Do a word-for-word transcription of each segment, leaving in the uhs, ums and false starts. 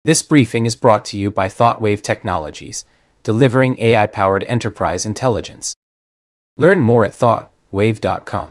This briefing is brought to you by ThoughtWave Technologies, delivering A I-powered enterprise intelligence. Learn more at thought wave dot com.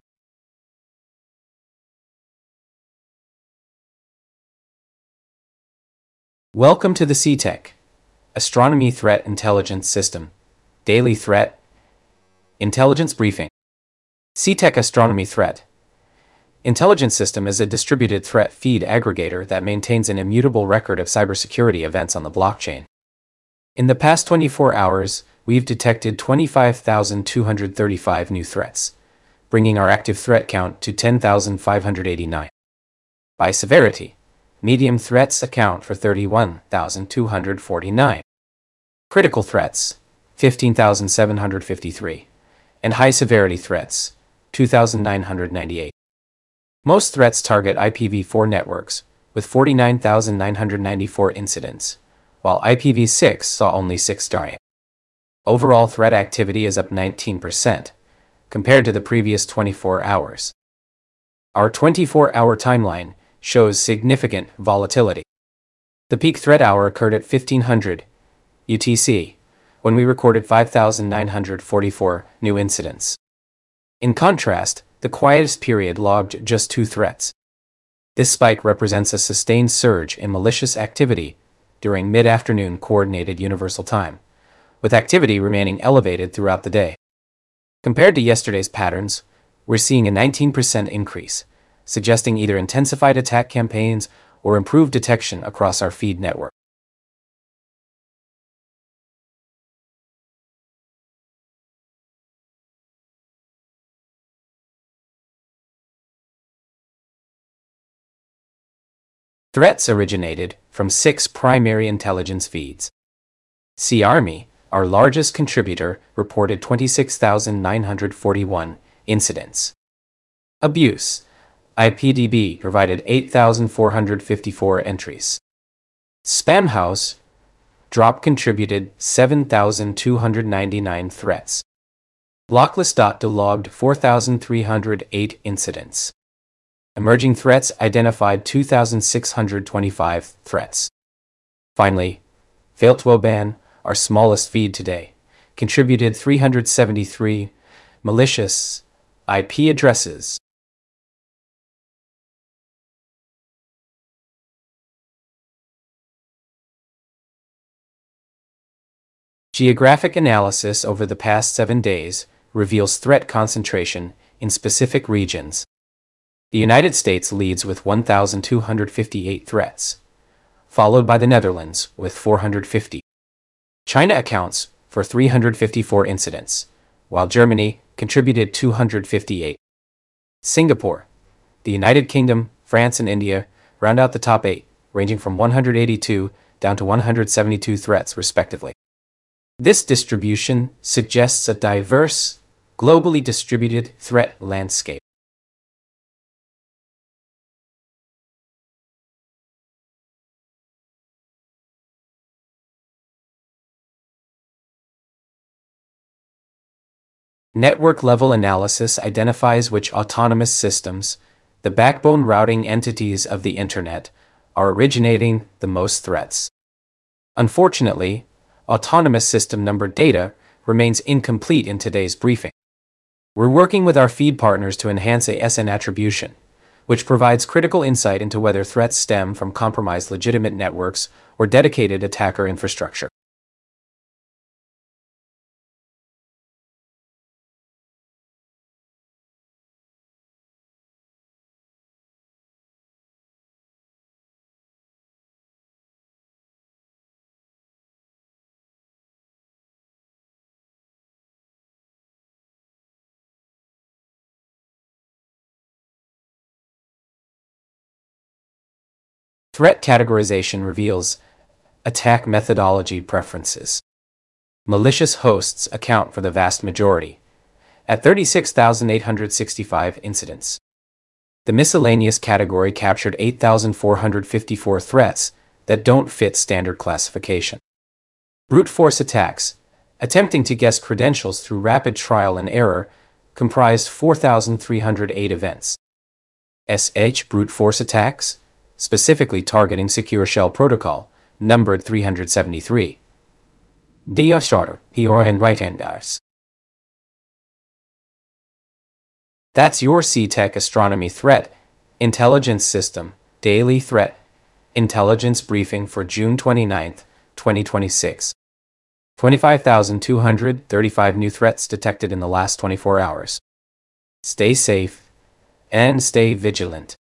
Welcome to the CTech Astronomy Threat Intelligence System Daily Threat Intelligence Briefing. CTech Astronomy Threat Intelligence System is a distributed threat feed aggregator that maintains an immutable record of cybersecurity events on the blockchain. In the past twenty-four hours, we've detected twenty-five thousand two hundred thirty-five new threats, bringing our active threat count to ten thousand five hundred eighty-nine. By severity, medium threats account for thirty-one thousand two hundred forty-nine, critical threats, fifteen thousand seven hundred fifty-three, and high-severity threats, two thousand nine hundred ninety-eight. Most threats target I P v four networks, with forty-nine thousand nine hundred ninety-four incidents, while I P v six saw only six targets. Overall threat activity is up nineteen percent, compared to the previous twenty-four hours. Our twenty-four hour timeline shows significant volatility. The peak threat hour occurred at fifteen hundred U T C, when we recorded five thousand nine hundred forty-four new incidents. In contrast, the quietest period logged just two threats. This spike represents a sustained surge in malicious activity during mid-afternoon Coordinated Universal Time, with activity remaining elevated throughout the day. Compared to yesterday's patterns, we're seeing a nineteen percent increase, suggesting either intensified attack campaigns or improved detection across our feed network. Threats originated from six primary intelligence feeds. C-Army, our largest contributor, reported twenty-six thousand nine hundred forty-one incidents. Abuse, I P D B provided eight thousand four hundred fifty-four entries. Spamhaus, Drop contributed seven thousand two hundred ninety-nine threats. Blocklist dot do logged four thousand three hundred eight incidents. Emerging threats identified two thousand six hundred twenty-five threats. Finally, Failtwoban, our smallest feed today, contributed three hundred seventy-three malicious I P addresses. Geographic analysis over the past seven days reveals threat concentration in specific regions. The United States leads with one thousand two hundred fifty-eight threats, followed by the Netherlands with four hundred fifty. China accounts for three hundred fifty-four incidents, while Germany contributed two hundred fifty-eight. Singapore, the United Kingdom, France, and India round out the top eight, ranging from one hundred eighty-two down to one hundred seventy-two threats respectively. This distribution suggests a diverse, globally distributed threat landscape. Network-level analysis identifies which autonomous systems, the backbone routing entities of the Internet, are originating the most threats. Unfortunately, autonomous system number data remains incomplete in today's briefing. We're working with our feed partners to enhance A S N attribution, which provides critical insight into whether threats stem from compromised legitimate networks or dedicated attacker infrastructure. Threat categorization reveals attack methodology preferences. Malicious hosts account for the vast majority, at thirty-six thousand eight hundred sixty-five incidents. The miscellaneous category captured eight thousand four hundred fifty-four threats that don't fit standard classification. Brute force attacks, attempting to guess credentials through rapid trial and error, comprised four thousand three hundred eight events. S H brute force attacks, specifically targeting Secure Shell Protocol, numbered three hundred seventy-three. Dia shorter, P-O and right-handers. That's your C-Tech Astronomy Threat Intelligence System Daily Threat Intelligence Briefing for June twenty-ninth, twenty twenty-six. twenty-five thousand two hundred thirty-five new threats detected in the last twenty-four hours. Stay safe and stay vigilant.